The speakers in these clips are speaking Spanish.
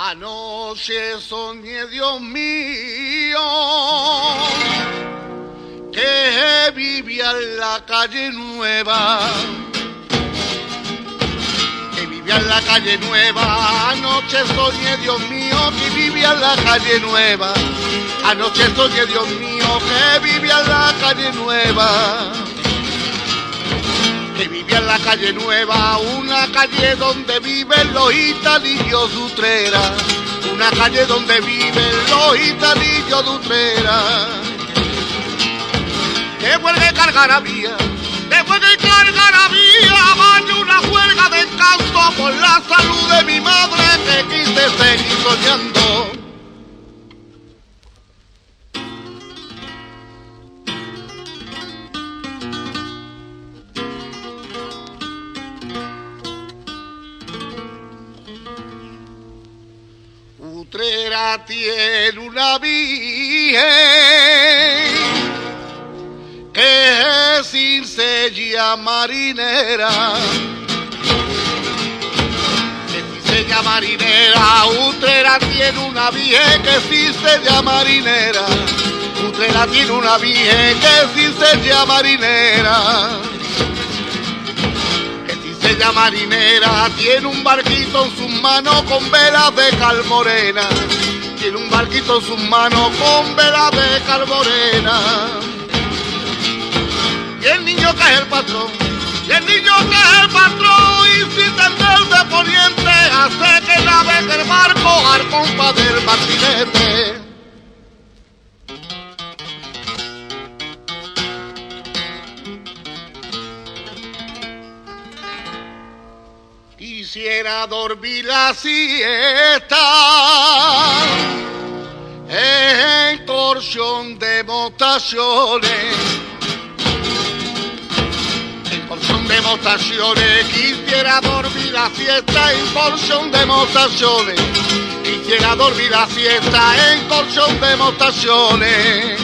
Anoche soñé, Dios mío, que vivía en la calle Nueva. Que vivía en la calle Nueva. Anoche soñé, Dios mío, que vivía en la calle Nueva. Anoche soñé, Dios mío, que vivía en la calle Nueva. Que vivía en la calle Nueva, una calle donde viven los gitanillos de Utrera. Una calle donde viven los gitanillos de Utrera. Que huelga y cargar había, que huelga y cargar había. Vaya una huelga de canto por la salud de mi madre que quise seguir soñando. Utrera tiene una virgen que sin sella marinera, que sin sella marinera. Utrera tiene una virgen que sin sella marinera. Utrera tiene una virgen que sin sella marinera. Ella marinera tiene un barquito en sus manos con velas de cal morena. Tiene un barquito en sus manos con velas de cal morena. Y el niño que es el patrón, y el niño que es el patrón, y sin tender de poniente hace que navegue el barco al compás del martinete. Quisiera dormir la siesta en colchón de motaciones. En colchón de motaciones. Quisiera dormir la siesta en colchón de motaciones. Quisiera dormir la siesta en colchón de motaciones.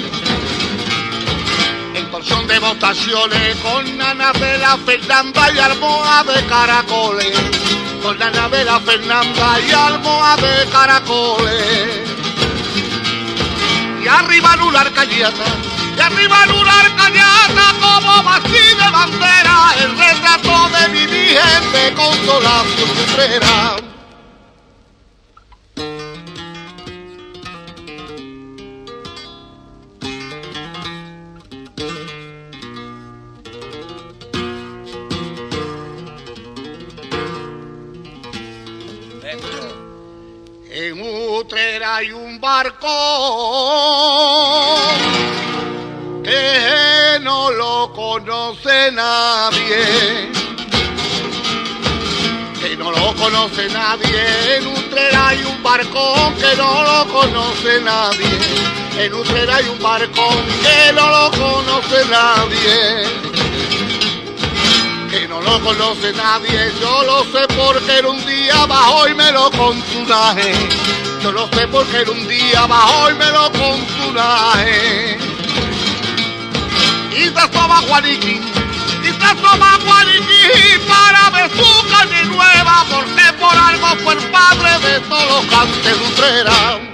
En colchón de motaciones con la Anabela Fernanda y almohada de caracoles. Con la Anabela Fernanda y almohada de caracoles. Y arriba lunar cañata, y arriba lunar cañata como mastí de bandera, el retrato de mi virgen de Consolación Utrera. En Utrera hay un barco que no lo conoce nadie, que no lo conoce nadie. En Utrera hay un barco que no lo conoce nadie. En Utrera hay un barco que no lo conoce nadie, que no lo conoce nadie. Yo lo sé porque era un día bajó y me lo contunaje. Yo lo sé porque era un día bajó y me lo contunaje. Y se asoma Juaniquín, y se asoma Juaniquín para ver su calle Nueva, porque por algo fue el padre de todos los cantes de Utrera.